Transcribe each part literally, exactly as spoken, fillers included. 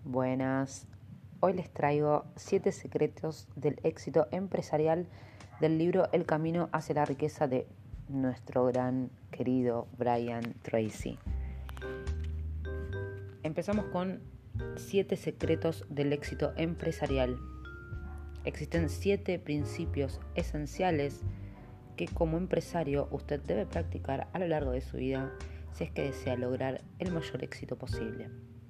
Buenas, hoy les traigo siete secretos del éxito empresarial del libro El camino hacia la riqueza de nuestro gran querido Brian Tracy. Empezamos con siete secretos del éxito empresarial. Existen siete principios esenciales que como empresario usted debe practicar a lo largo de su vida si es que desea lograr el mayor éxito posible.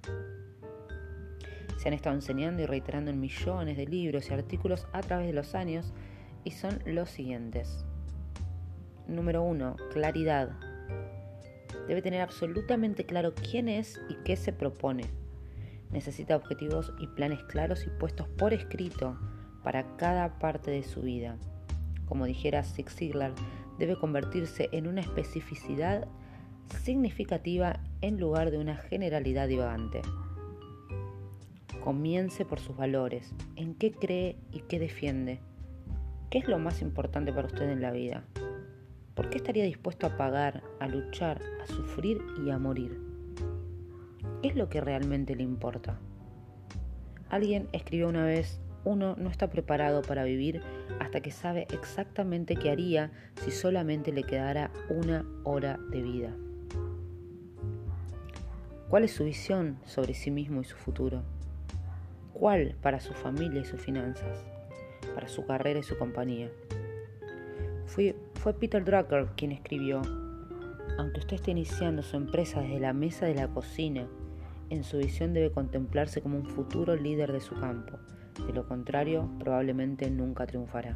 Se han estado enseñando y reiterando en millones de libros y artículos a través de los años y son los siguientes. Número uno, claridad. Debe tener absolutamente claro quién es y qué se propone. Necesita objetivos y planes claros y puestos por escrito para cada parte de su vida. Como dijera Zig Ziglar, debe convertirse en una especificidad significativa en lugar de una generalidad divagante. Comience por sus valores, en qué cree y qué defiende. ¿Qué es lo más importante para usted en la vida? ¿Por qué estaría dispuesto a pagar, a luchar, a sufrir y a morir? ¿Qué es lo que realmente le importa? Alguien escribió una vez, uno no está preparado para vivir hasta que sabe exactamente qué haría si solamente le quedara una hora de vida. ¿Cuál es su visión sobre sí mismo y su futuro? ¿Cuál para su familia y sus finanzas? Para su carrera y su compañía. Fue, fue Peter Drucker quien escribió: aunque usted esté iniciando su empresa desde la mesa de la cocina, en su visión debe contemplarse como un futuro líder de su campo. De lo contrario, probablemente nunca triunfará.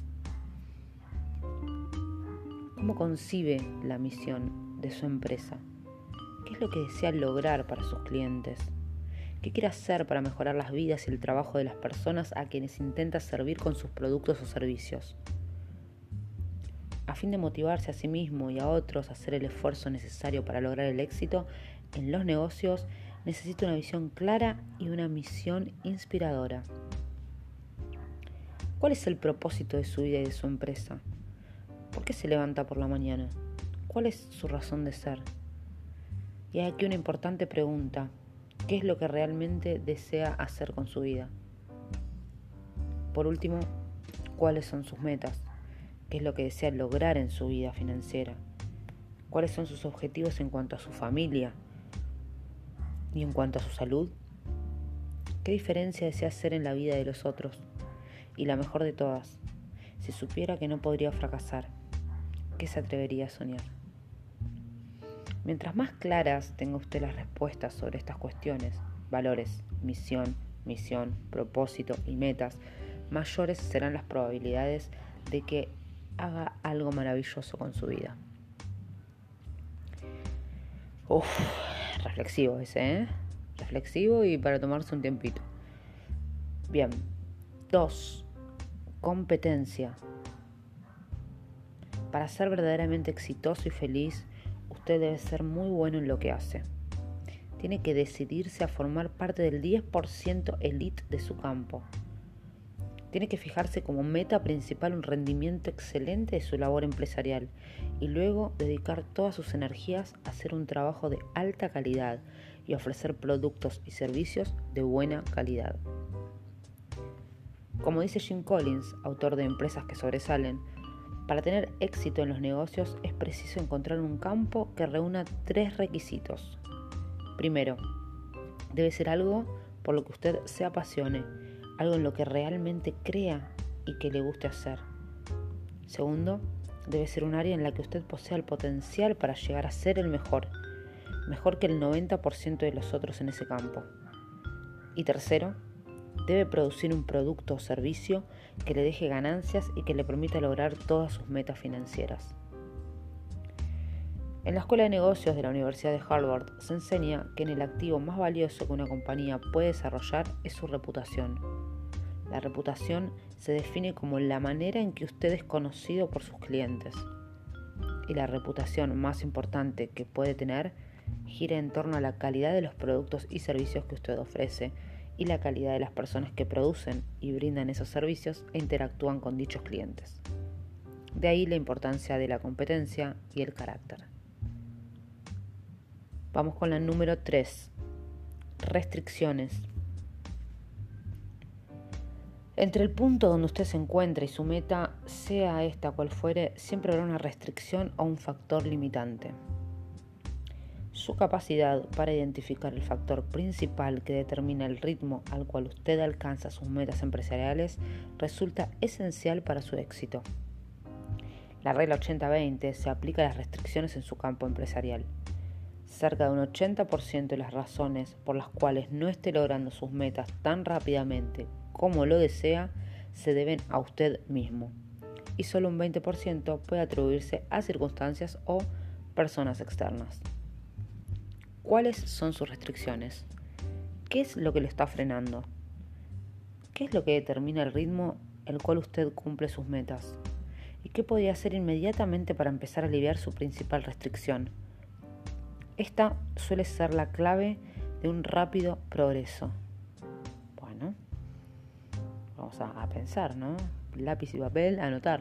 ¿Cómo concibe la misión de su empresa? ¿Qué es lo que desea lograr para sus clientes? ¿Qué quiere hacer para mejorar las vidas y el trabajo de las personas a quienes intenta servir con sus productos o servicios? A fin de motivarse a sí mismo y a otros a hacer el esfuerzo necesario para lograr el éxito en los negocios, necesita una visión clara y una misión inspiradora. ¿Cuál es el propósito de su vida y de su empresa? ¿Por qué se levanta por la mañana? ¿Cuál es su razón de ser? Y hay aquí una importante pregunta. ¿Qué es lo que realmente desea hacer con su vida? Por último, ¿cuáles son sus metas? ¿Qué es lo que desea lograr en su vida financiera? ¿Cuáles son sus objetivos en cuanto a su familia y en cuanto a su salud? ¿Qué diferencia desea hacer en la vida de los otros? Y la mejor de todas, si supiera que no podría fracasar, ¿qué se atrevería a soñar? Mientras más claras tenga usted las respuestas sobre estas cuestiones, valores, misión, misión, propósito y metas, mayores serán las probabilidades de que haga algo maravilloso con su vida. Uf, reflexivo ese, ¿eh? Reflexivo y para tomarse un tiempito. Bien. Dos. Competencia. Para ser verdaderamente exitoso y feliz, usted debe ser muy bueno en lo que hace. Tiene que decidirse a formar parte del diez por ciento elite de su campo. Tiene que fijarse como meta principal un rendimiento excelente de su labor empresarial y luego dedicar todas sus energías a hacer un trabajo de alta calidad y ofrecer productos y servicios de buena calidad. Como dice Jim Collins, autor de Empresas que sobresalen, para tener éxito en los negocios es preciso encontrar un campo que reúna tres requisitos. Primero, debe ser algo por lo que usted se apasione, algo en lo que realmente crea y que le guste hacer. Segundo, debe ser un área en la que usted posea el potencial para llegar a ser el mejor, mejor que el noventa por ciento de los otros en ese campo. Y tercero, debe producir un producto o servicio que le deje ganancias y que le permita lograr todas sus metas financieras. En la Escuela de Negocios de la Universidad de Harvard se enseña que en el activo más valioso que una compañía puede desarrollar es su reputación. La reputación se define como la manera en que usted es conocido por sus clientes. Y la reputación más importante que puede tener gira en torno a la calidad de los productos y servicios que usted ofrece y la calidad de las personas que producen y brindan esos servicios e interactúan con dichos clientes. De ahí la importancia de la competencia y el carácter. Vamos con la número tres. Restricciones. Entre el punto donde usted se encuentra y su meta, sea esta cual fuere, siempre habrá una restricción o un factor limitante. Su capacidad para identificar el factor principal que determina el ritmo al cual usted alcanza sus metas empresariales resulta esencial para su éxito. La regla ochenta veinte se aplica a las restricciones en su campo empresarial. Cerca de un ochenta por ciento de las razones por las cuales no esté logrando sus metas tan rápidamente como lo desea se deben a usted mismo, y solo un veinte por ciento puede atribuirse a circunstancias o personas externas. ¿Cuáles son sus restricciones? ¿Qué es lo que lo está frenando? ¿Qué es lo que determina el ritmo el cual usted cumple sus metas? ¿Y qué podría hacer inmediatamente para empezar a aliviar su principal restricción? Esta suele ser la clave de un rápido progreso. Bueno, vamos a, a pensar, ¿no? Lápiz y papel, anotar.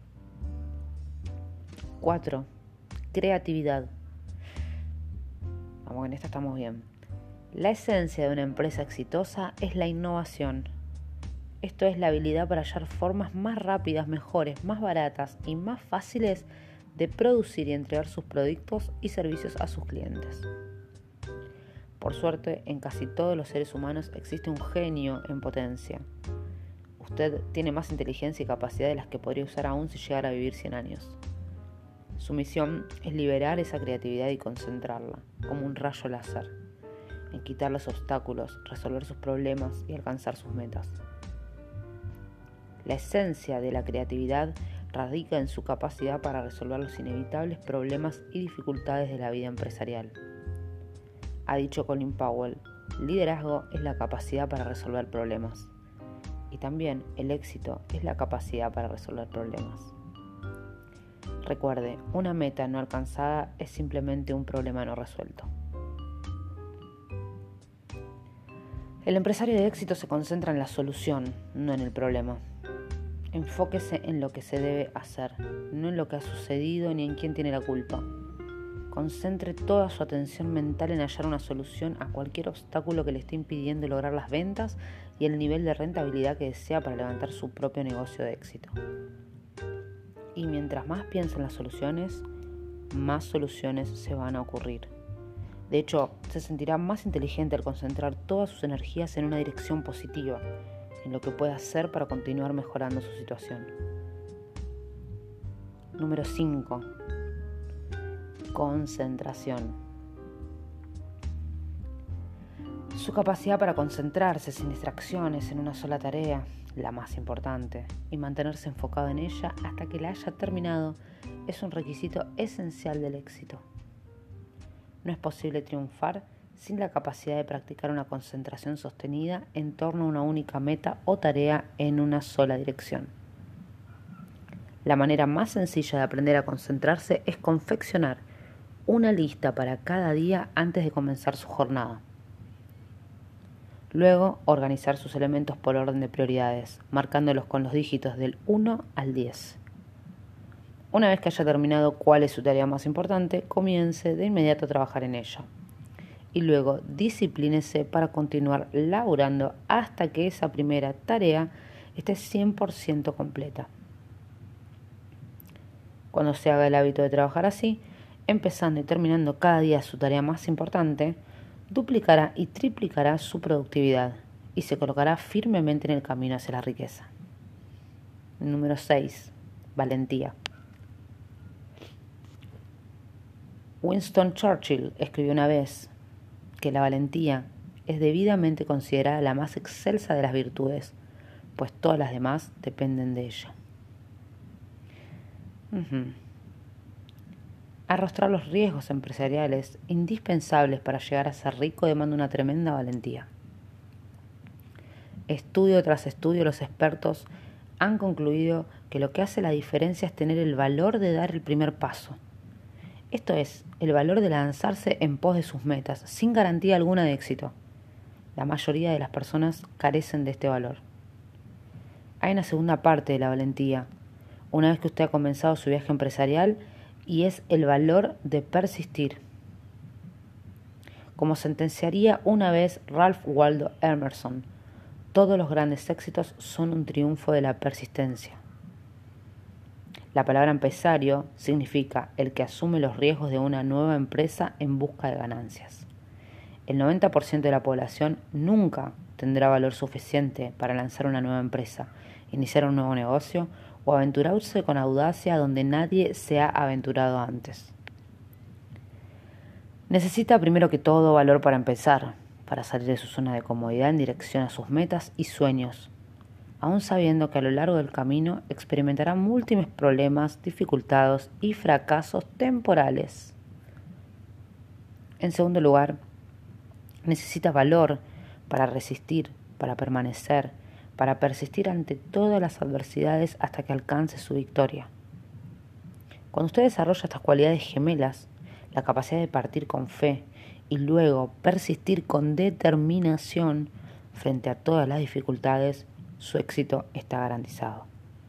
cuatro. Creatividad. Vamos, en esta estamos bien. La esencia de una empresa exitosa es la innovación. Esto es la habilidad para hallar formas más rápidas, mejores, más baratas y más fáciles de producir y entregar sus productos y servicios a sus clientes. Por suerte, en casi todos los seres humanos existe un genio en potencia. Usted tiene más inteligencia y capacidad de las que podría usar aún si llegara a vivir cien años. Su misión es liberar esa creatividad y concentrarla, como un rayo láser, en quitar los obstáculos, resolver sus problemas y alcanzar sus metas. La esencia de la creatividad radica en su capacidad para resolver los inevitables problemas y dificultades de la vida empresarial. Ha dicho Colin Powell, liderazgo es la capacidad para resolver problemas. Y también el éxito es la capacidad para resolver problemas. Recuerde, una meta no alcanzada es simplemente un problema no resuelto. El empresario de éxito se concentra en la solución, no en el problema. Enfóquese en lo que se debe hacer, no en lo que ha sucedido ni en quién tiene la culpa. Concentre toda su atención mental en hallar una solución a cualquier obstáculo que le esté impidiendo lograr las ventas y el nivel de rentabilidad que desea para levantar su propio negocio de éxito. Y mientras más piensa en las soluciones, más soluciones se van a ocurrir. De hecho, se sentirá más inteligente al concentrar todas sus energías en una dirección positiva, en lo que puede hacer para continuar mejorando su situación. Número cinco. Concentración. Su capacidad para concentrarse sin distracciones en una sola tarea, la más importante, y mantenerse enfocado en ella hasta que la haya terminado, es un requisito esencial del éxito. No es posible triunfar sin la capacidad de practicar una concentración sostenida en torno a una única meta o tarea en una sola dirección. La manera más sencilla de aprender a concentrarse es confeccionar una lista para cada día antes de comenzar su jornada. Luego, organizar sus elementos por orden de prioridades, marcándolos con los dígitos del uno al diez. Una vez que haya terminado cuál es su tarea más importante, comience de inmediato a trabajar en ella. Y luego disciplínese para continuar laburando hasta que esa primera tarea esté cien por ciento completa. Cuando se haga el hábito de trabajar así, empezando y terminando cada día su tarea más importante, duplicará y triplicará su productividad y se colocará firmemente en el camino hacia la riqueza. Número seis. Valentía. Winston Churchill escribió una vez que la valentía es debidamente considerada la más excelsa de las virtudes, pues todas las demás dependen de ella. Uh-huh. Arrostrar los riesgos empresariales indispensables para llegar a ser rico demanda una tremenda valentía. Estudio tras estudio, los expertos han concluido que lo que hace la diferencia es tener el valor de dar el primer paso. Esto es, el valor de lanzarse en pos de sus metas, sin garantía alguna de éxito. La mayoría de las personas carecen de este valor. Hay una segunda parte de la valentía, una vez que usted ha comenzado su viaje empresarial, y es el valor de persistir. Como sentenciaría una vez Ralph Waldo Emerson, Todos los grandes éxitos son un triunfo de la persistencia. La palabra empresario significa el que asume los riesgos de una nueva empresa en busca de ganancias. El noventa por ciento de la población nunca tendrá valor suficiente para lanzar una nueva empresa, iniciar un nuevo negocio o aventurarse con audacia donde nadie se ha aventurado antes. Necesita primero que todo valor para empezar, para salir de su zona de comodidad en dirección a sus metas y sueños, aun sabiendo que a lo largo del camino experimentará múltiples problemas, dificultades y fracasos temporales. En segundo lugar, necesita valor para resistir, para permanecer, para persistir ante todas las adversidades hasta que alcance su victoria. Cuando usted desarrolla estas cualidades gemelas, la capacidad de partir con fe y luego persistir con determinación frente a todas las dificultades, su éxito está garantizado.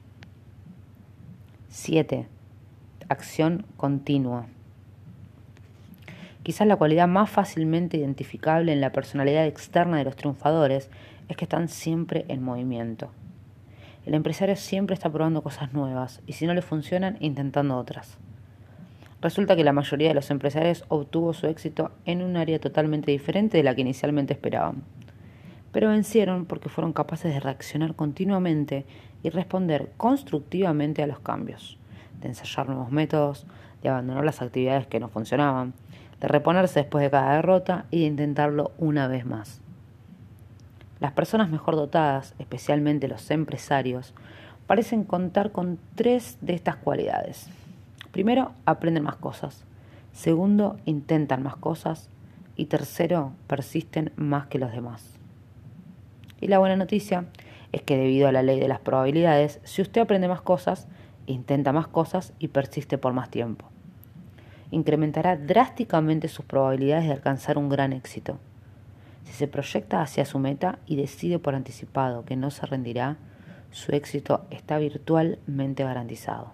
siete. Acción continua. Quizás la cualidad más fácilmente identificable en la personalidad externa de los triunfadores es que están siempre en movimiento. El empresario siempre está probando cosas nuevas y si no le funcionan, intentando otras. Resulta que la mayoría de los empresarios obtuvo su éxito en un área totalmente diferente de la que inicialmente esperaban. Pero vencieron porque fueron capaces de reaccionar continuamente y responder constructivamente a los cambios, de ensayar nuevos métodos, de abandonar las actividades que no funcionaban, de reponerse después de cada derrota y de intentarlo una vez más. Las personas mejor dotadas, especialmente los empresarios, parecen contar con tres de estas cualidades. Primero, aprenden más cosas. Segundo, intentan más cosas. Y tercero, persisten más que los demás. Y la buena noticia es que debido a la ley de las probabilidades, si usted aprende más cosas, intenta más cosas y persiste por más tiempo, incrementará drásticamente sus probabilidades de alcanzar un gran éxito. Si se proyecta hacia su meta y decide por anticipado que no se rendirá, su éxito está virtualmente garantizado.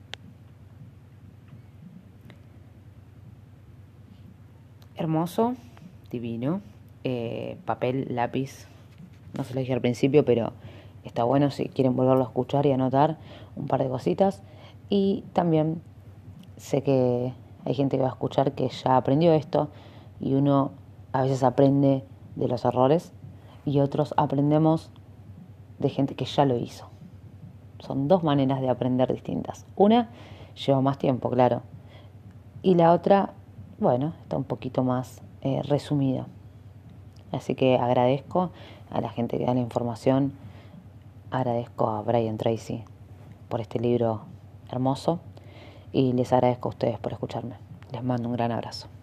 Hermoso, divino, eh, papel, lápiz, no se lo dije al principio, pero está bueno si quieren volverlo a escuchar y anotar un par de cositas. Y también sé que hay gente que va a escuchar que ya aprendió esto y uno a veces aprende de los errores y otros aprendemos de gente que ya lo hizo. Son dos maneras de aprender distintas. Una lleva más tiempo, claro, y la otra, bueno, está un poquito más eh, resumida. Así que agradezco a la gente que da la información, agradezco a Brian Tracy por este libro hermoso y les agradezco a ustedes por escucharme. Les mando un gran abrazo.